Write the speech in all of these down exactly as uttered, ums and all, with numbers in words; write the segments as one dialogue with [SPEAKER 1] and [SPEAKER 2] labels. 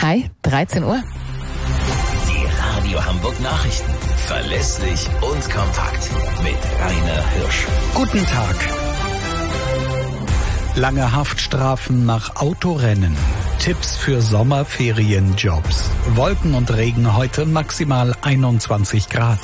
[SPEAKER 1] Hi, dreizehn Uhr.
[SPEAKER 2] Die Radio Hamburg Nachrichten. Verlässlich und kompakt. Mit Rainer Hirsch.
[SPEAKER 3] Guten Tag. Lange Haftstrafen nach Autorennen. Tipps für Sommerferienjobs. Wolken und Regen heute, maximal einundzwanzig Grad.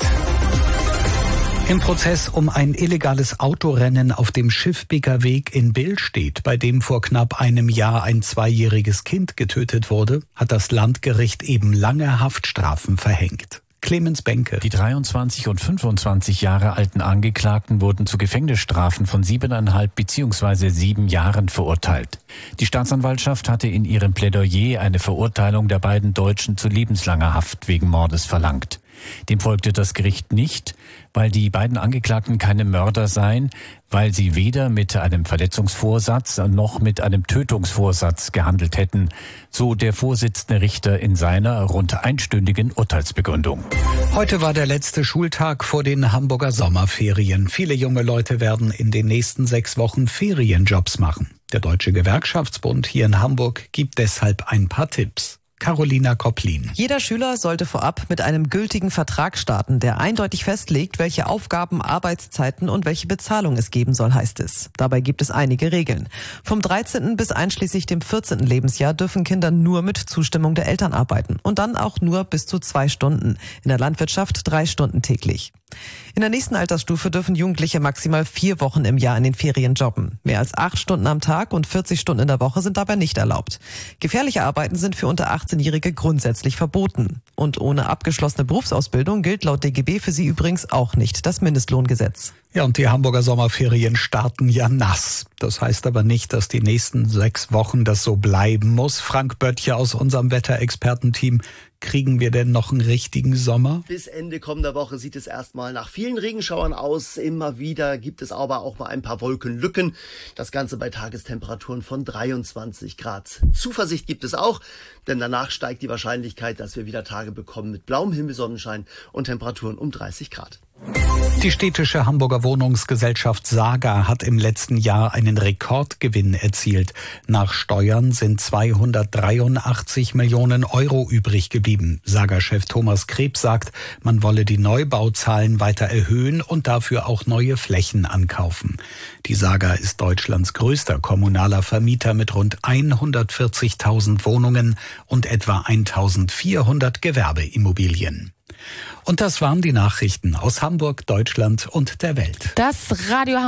[SPEAKER 3] Im Prozess um ein illegales Autorennen auf dem Schiffbeker Weg in Billstedt, bei dem vor knapp einem Jahr ein zweijähriges Kind getötet wurde, hat das Landgericht eben lange Haftstrafen verhängt. Clemens Benke.
[SPEAKER 4] Die dreiundzwanzig und fünfundzwanzig Jahre alten Angeklagten wurden zu Gefängnisstrafen von siebeneinhalb bzw. sieben Jahren verurteilt. Die Staatsanwaltschaft hatte in ihrem Plädoyer eine Verurteilung der beiden Deutschen zu lebenslanger Haft wegen Mordes verlangt. Dem folgte das Gericht nicht, weil die beiden Angeklagten keine Mörder seien, weil sie weder mit einem Verletzungsvorsatz noch mit einem Tötungsvorsatz gehandelt hätten, so der Vorsitzende Richter in seiner rund einstündigen Urteilsbegründung.
[SPEAKER 3] Heute war der letzte Schultag vor den Hamburger Sommerferien. Viele junge Leute werden in den nächsten sechs Wochen Ferienjobs machen. Der Deutsche Gewerkschaftsbund hier in Hamburg gibt deshalb ein paar Tipps. Carolina Kopplin.
[SPEAKER 5] Jeder Schüler sollte vorab mit einem gültigen Vertrag starten, der eindeutig festlegt, welche Aufgaben, Arbeitszeiten und welche Bezahlung es geben soll, heißt es. Dabei gibt es einige Regeln. Vom dreizehnten bis einschließlich dem vierzehnten Lebensjahr dürfen Kinder nur mit Zustimmung der Eltern arbeiten und dann auch nur bis zu zwei Stunden. In der Landwirtschaft drei Stunden täglich. In der nächsten Altersstufe dürfen Jugendliche maximal vier Wochen im Jahr in den Ferien jobben. Mehr als acht Stunden am Tag und vierzig Stunden in der Woche sind dabei nicht erlaubt. Gefährliche Arbeiten sind für unter achtzehnjährige grundsätzlich verboten. Und ohne abgeschlossene Berufsausbildung gilt laut D G B für sie übrigens auch nicht das Mindestlohngesetz.
[SPEAKER 3] Ja, und die Hamburger Sommerferien starten ja nass. Das heißt aber nicht, dass die nächsten sechs Wochen das so bleiben muss. Frank Böttcher aus unserem Wetterexpertenteam. Kriegen wir denn noch einen richtigen Sommer?
[SPEAKER 6] Bis Ende kommender Woche sieht es erstmal nach vielen Regenschauern aus. Immer wieder gibt es aber auch mal ein paar Wolkenlücken. Das Ganze bei Tagestemperaturen von dreiundzwanzig Grad. Zuversicht gibt es auch, denn danach steigt die Wahrscheinlichkeit, dass wir wieder Tage bekommen mit blauem Himmel, Sonnenschein und Temperaturen um dreißig Grad.
[SPEAKER 3] Die städtische Hamburger Wohnungsgesellschaft Saga hat im letzten Jahr einen Rekordgewinn erzielt. Nach Steuern sind zweihundertdreiundachtzig Millionen Euro übrig geblieben. Saga-Chef Thomas Krebs sagt, man wolle die Neubauzahlen weiter erhöhen und dafür auch neue Flächen ankaufen. Die Saga ist Deutschlands größter kommunaler Vermieter mit rund hundertvierzigtausend Wohnungen und etwa eintausendvierhundert Gewerbeimmobilien. Und das waren die Nachrichten aus Hamburg, Deutschland und der Welt.
[SPEAKER 1] Das Radio